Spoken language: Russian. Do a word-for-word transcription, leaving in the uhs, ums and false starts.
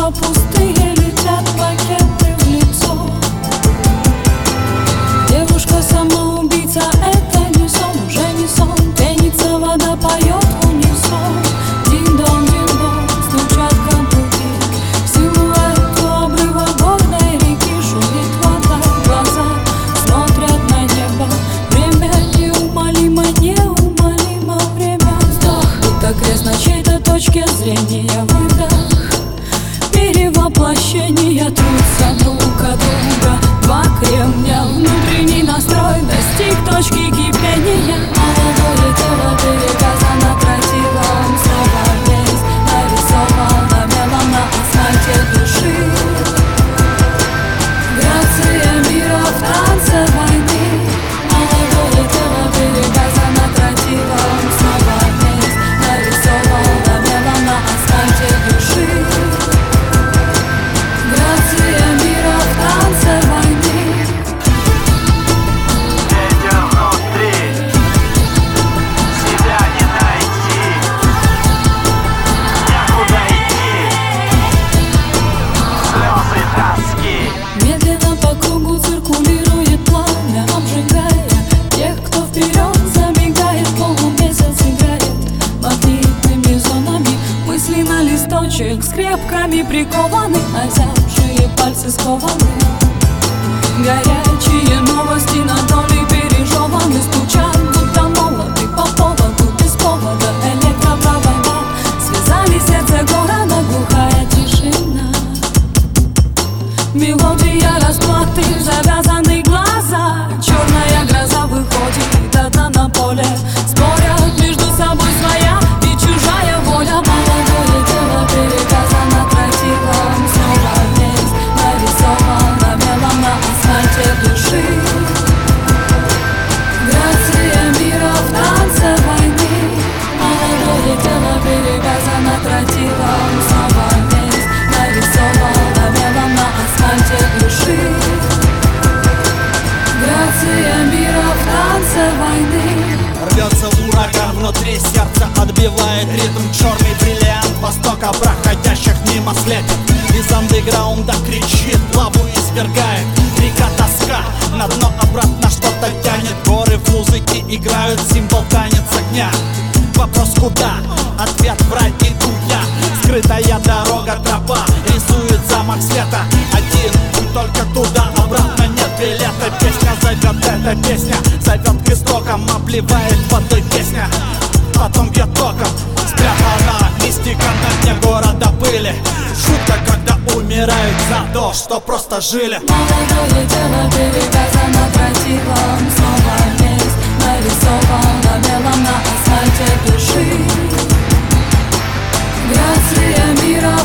Глаза пустые, летят пакеты в лицо. Девушка самоубийца, это не сон, уже не сон. Пенится вода, поет унисон. Дин-дон, дин-дон, стучат каблуки. Силуэт у обрыва горной реки. Шумит вода, глаза смотрят на небо. Время неумолимо, неумолимо время. Вздох, будто крест на чьей-то точке зрения. Выдох, перевоплощение трутся друг от друга. Два кремня, внутренний настрой достиг точки кипения. Молодое тело перевязано тротилом. Снова весь нарисовано мелом на асфальте души. Грация мира в танце войны. Молодое тело перевязано тротилом. Снова весь нарисовано мелом на асфальте души. Грация мира в танце войны. Ветер внутри, себя не найти, некуда идти, слезы тоски. Медленно по кругу циркулирует пламя, обжигая тех, кто вперед забегает. Полумесяц играет магнитными зонами. Мысли на листочек скрепками прикованы. Озябшие пальцы скованы. Горячие новости на доли пережеваны. Стучат, будто молоты по поводу, без повода. Электропровода связали сердце города. Глухая тишина. Мелодия расплаты, завязаны глаза. Черная гроза выходит одна на поле. Спорят между собой своя и чужая воля. Молодое тело перевязано тротилом. Снова весь нарисовано мелом на асфальте души. Грация мира в танце войны. Молодое тело перевязано тротилом. Снова весь нарисовано мелом на асфальте души. Грация мира в танце войны. Рвется ураган внутри сердца, отбивает ритм. Черный бриллиант востока, проходящих мимо слетит. Из андеграунда кричит, лаву извергает. Река тоска, на дно обратно что-то тянет. Горы в музыке играют, символ танец огня. Вопрос куда? Ответ врать иду я. Скрытая дорога, тропа, рисует замок света. Один путь только туда, обратно нет билета. Песня зовет, эта песня зовет к истокам. Обливает водой песня, потом бьет током. Спрятана мистика на дне города пыли. Шутка, когда умирают за то, что просто жили. Молодое тело перевязано тротилом. Снова весь нарисовано мелом на асфальте души. Грация мира